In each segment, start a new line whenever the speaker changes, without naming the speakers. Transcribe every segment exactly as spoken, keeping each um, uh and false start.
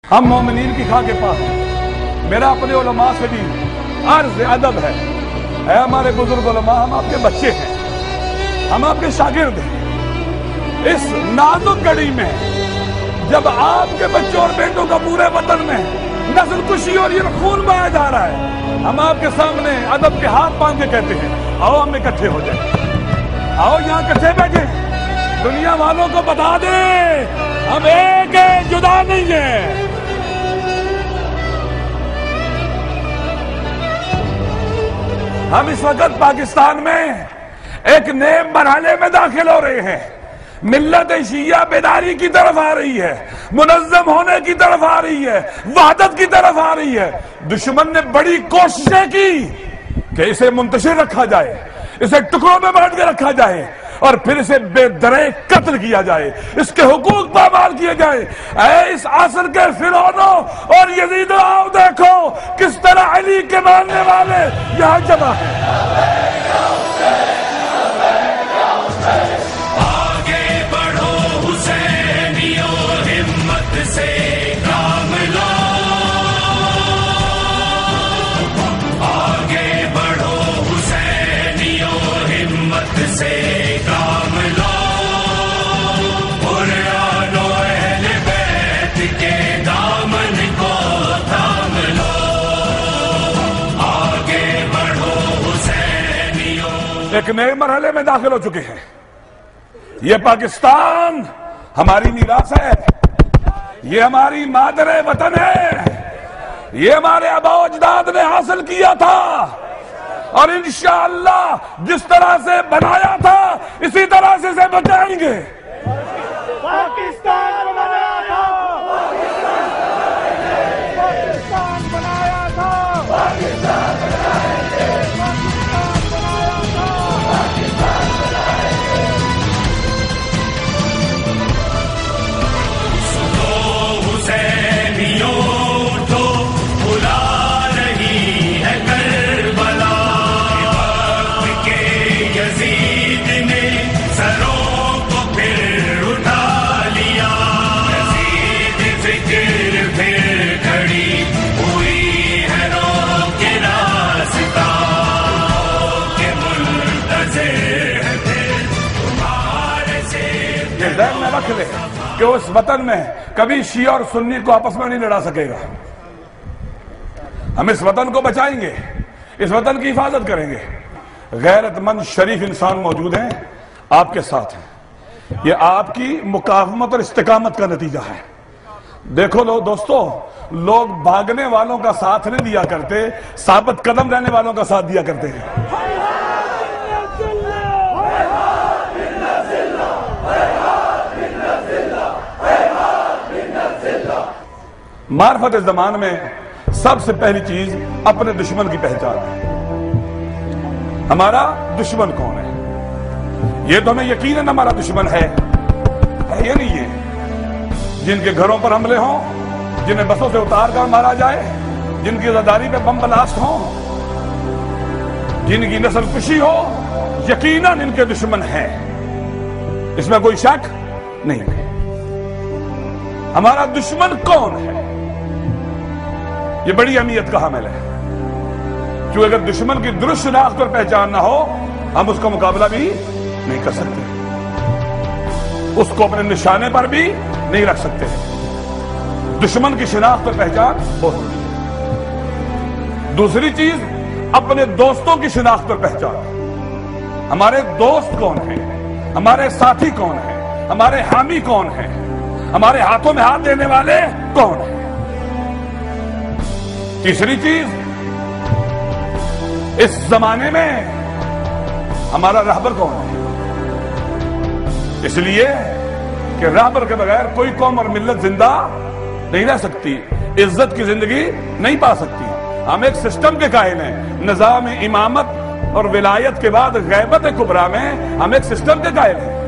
ہم مومنین کی خاک پاک ہیں۔ میرا اپنے علماء سے بھی عرض ادب ہے، اے ہمارے بزرگ علماء، ہم آپ کے بچے ہیں، ہم آپ کے شاگرد ہیں۔ اس نازک گھڑی میں جب آپ کے بچوں اور بیٹوں کا پورے وطن میں نسل کشی اور یہ خون بہایا جا رہا ہے، ہم آپ کے سامنے ادب کے ہاتھ باندھ کے کہتے ہیں آؤ ہم اکٹھے ہو جائیں، آؤ یہاں اکٹھے بیٹھے، دنیا والوں کو بتا دیں ہم ایک ہیں، جدا نہیں ہیں۔ ہم اس وقت پاکستان میں ایک نئے مرحلے میں داخل ہو رہے ہیں۔ ملت شیعہ بیداری کی طرف آ رہی ہے، منظم ہونے کی طرف آ رہی ہے، وحدت کی طرف آ رہی ہے۔ دشمن نے بڑی کوششیں کی کہ اسے منتشر رکھا جائے، اسے ٹکڑوں میں بانٹ کے رکھا جائے اور پھر اسے بے درے قتل کیا جائے، اس کے حقوق پامال کیے جائے۔ اے اس عصر کے فرعونوں اور یزیدوں، آؤ دیکھو کس طرح علی کے ماننے والے یہاں جمع ہیں۔
آگے بڑھو حسینیوں، ہمت سے کام لو، آگے بڑھو حسینیوں، ہمت سے کام لو، قرآن و اہل بیت کے دامن کو تھام لو، آگے بڑھو حسینیوں۔
ایک نئے مرحلے میں داخل ہو چکے ہیں۔ یہ پاکستان ہماری میراث ہے، یہ ہماری مادر وطن ہے، یہ ہمارے آبا و اجداد نے حاصل کیا تھا اور انشاءاللہ جس طرح سے بنایا تھا اسی طرح سے اسے بچائیں گے۔
پاکستان بنایا تھا، پاکستان بنایا تھا، پاکستان بنائیں گے، پاکستان بنایا تھا، پاکستان بنائیں گے۔
سنو حسینیوں اٹھو، بلا رہی ہے کربلا، وقت کے یزید نے سروں کو پھر اٹھا لیا، یزید فکر پھر کھڑی ہوئی ہے رو کے راستہ، کہ منتظر ہے پھر تمہارے سے۔
یہ ذہن میں رکھ لے کہ اس وطن میں کبھی شیعہ اور سنی کو آپس میں نہیں لڑا سکے گا۔ ہم اس وطن کو بچائیں گے، اس وطن کی حفاظت کریں گے۔ غیرت مند شریف انسان موجود ہیں، آپ کے ساتھ ہیں، یہ آپ کی مقاومت اور استقامت کا نتیجہ ہے۔ دیکھو لو دوستو، لوگ بھاگنے والوں کا ساتھ نہیں دیا کرتے، ثابت قدم رہنے والوں کا ساتھ دیا کرتے ہیں۔ معرفت زمان میں سب سے پہلی چیز اپنے دشمن کی پہچان ہے۔ ہمارا دشمن کون ہے؟ یہ تو ہمیں یقیناً ہمارا دشمن ہے، ہے یہ نہیں ہے جن کے گھروں پر حملے ہوں، جنہیں بسوں سے اتار کر مارا جائے، جن کی زداری پہ بم بلاسٹ ہوں، جن کی نسل کشی ہو، یقیناً ان کے دشمن ہیں، اس میں کوئی شک نہیں ہے۔ ہمارا دشمن کون ہے؟ یہ بڑی اہمیت کا حامل ہے، کیونکہ اگر دشمن کی درست شناخت اور پہچان نہ ہو ہم اس کا مقابلہ بھی نہیں کر سکتے، اس کو اپنے نشانے پر بھی نہیں رکھ سکتے۔ دشمن کی شناخت اور پہچان بہت ضروری ہے۔ دوسری چیز اپنے دوستوں کی شناخت اور پہچان۔ ہمارے دوست کون ہیں، ہمارے ساتھی کون ہیں، ہمارے حامی کون ہیں، ہمارے ہاتھوں میں ہاتھ دینے والے کون ہیں۔ تیسری چیز، اس زمانے میں ہمارا رہبر کون ہے، اس لیے کہ رہبر کے بغیر کوئی قوم اور ملت زندہ نہیں رہ سکتی، عزت کی زندگی نہیں پا سکتی۔ ہم ایک سسٹم کے قائل ہیں، نظام امامت اور ولایت کے بعد غیبت کبریٰ میں ہم ایک سسٹم کے قائل ہیں۔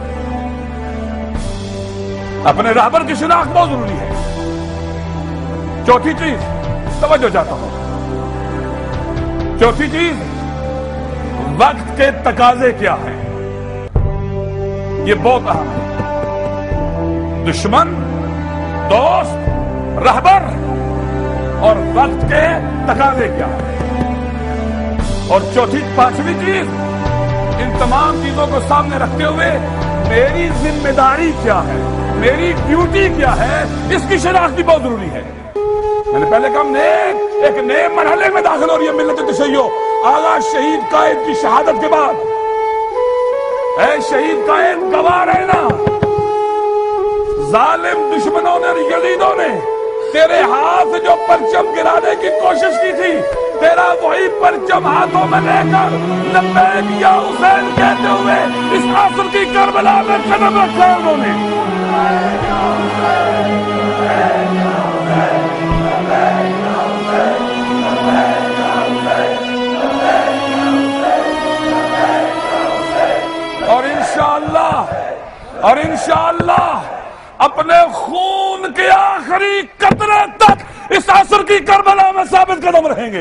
اپنے رہبر کی شناخت بہت ضروری ہے۔ چوتھی چیز، توجہ چاہتا ہوں، چوتھی چیز وقت کے تقاضے کیا ہیں، یہ بہت اہم ہے۔ دشمن، دوست، रहबर और वक्त के तकाजे क्या है। और चौथी पांचवी चीज, इन तमाम चीजों को सामने रखते हुए मेरी जिम्मेदारी क्या है, मेरी ड्यूटी क्या है, इसकी शनाख्त भी बहुत जरूरी है। मैंने पहले कहा नेक एक नए मरहले में दाखिल हो रही है मिल्लत तशय्यो। आगा शहीद कायद की शहादत के बाद ऐ शहीद कायद गवाह रहना, जालिम दुश्मनों ने, यजीदों ने तेरे हाथ जो परचम गिराने की कोशिश की थी, तेरा वही परचम हाथों में लेकर लब्बैक या हुसैन कहते हुए इस आसर की करबला में कदम रखा है उन्होंने। और इंशाअल्लाह और इंशाअल्लाह अपने खून के आखिरी कतरे तक इस असर की करबला में साबित कदम रहेंगे।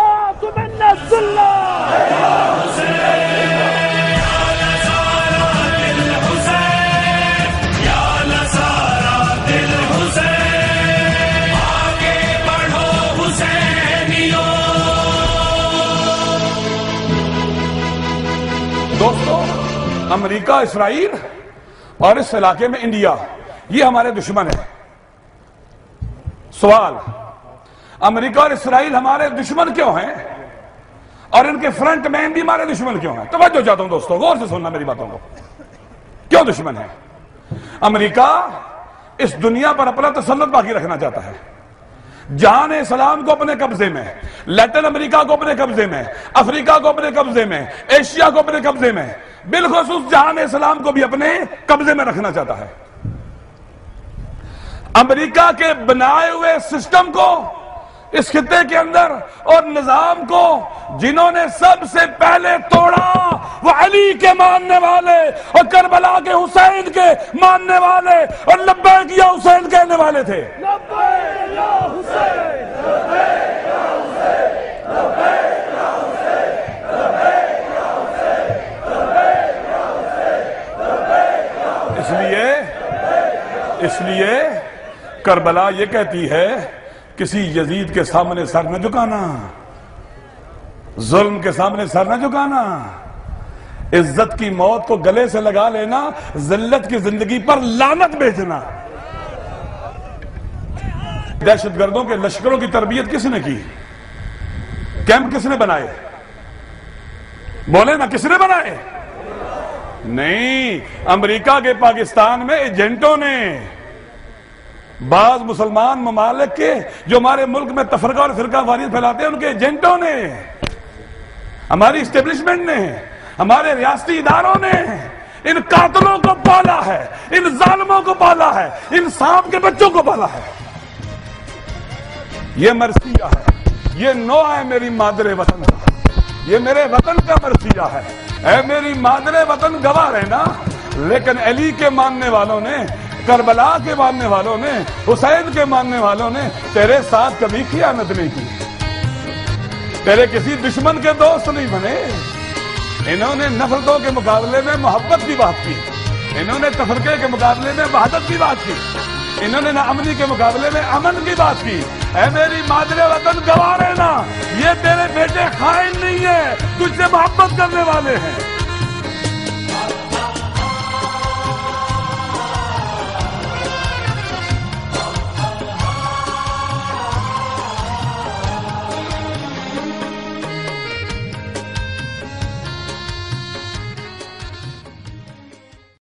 दोस्तों, अमेरिका, इसराइल और इस इलाके में इंडिया, ये हमारे दुश्मन है। सवाल, अमेरिका और इसराइल हमारे दुश्मन क्यों हैं और इनके फ्रंट मैन भी हमारे दुश्मन क्यों हैं? तवज्जो चाहता हूं दोस्तों, गौर से सुनना मेरी बातों को। क्यों दुश्मन है? अमेरिका इस दुनिया पर अपना तसल्लुत बाकी रखना चाहता है। जहान इस्लाम को अपने कब्जे में, लैटिन अमेरिका को अपने कब्जे में, अफ्रीका को अपने कब्जे में, एशिया को अपने कब्जे में, बिलखुसूस जहान इस्लाम को भी अपने कब्जे में रखना चाहता है। अमेरिका के बनाए हुए सिस्टम को इस खित्ते के अंदर और निजाम को जिन्होंने सबसे पहले तोड़ा वो अली के मानने वाले और करबला के हुसैन के मानने वाले और लब्बैक या हुसैन कहने वाले थे। लब्बैक या हुसैन, लब्बैक या हुसैन, लब्बैक या हुसैन, लब्बैक या हुसैन, लब्बैक या हुसैन, लब्बैक या हुसैन। इसलिए इसलिए करबला ये कहती है किसी यजीद के सामने सर न झुकाना, जुल्म के सामने सर न झुकाना, इज्जत की मौत को गले से लगा लेना, जिल्लत की जिंदगी पर लानत भेजना। दहशतगर्दों के लश्करों की तरबियत किसने की? कैंप किसने बनाए? बोले ना, किसने बनाए? नहीं, अमेरिका के पाकिस्तान में एजेंटों ने, बाज मुसलमान ममालिक के जो हमारे मुल्क में तफरका और फिरका वारियत फैलाते हैं उनके एजेंटों ने, हमारी इस्टेब्लिशमेंट ने, हमारे रियासती इदारों ने इन कातलों को पाला है, इन जालिमों को पाला है, इन सांप के बच्चों को पाला है। ये मरसिया है, ये नो है मेरी मादरे वतन का, ये मेरे वतन का मरसिया है। ऐ मेरी मादरे वतन गवाह रहना, लेकिन अली के मानने वालों ने, करबला के मानने वालों ने, हुसैन के मानने वालों ने तेरे साथ कभी खियानत नहीं की, तेरे किसी दुश्मन के दोस्त नहीं बने। इन्होंने नफरतों के मुकाबले में मोहब्बत की बात की, इन्होंने तफरके के मुकाबले में वहदत की बात की, इन्होंने नाअमनी के मुकाबले में अमन की बात की। ऐ मेरी मादरे वतन गवाह रहना, ये तेरे बेटे खाइन नहीं है, तुझसे मोहब्बत करने वाले हैं।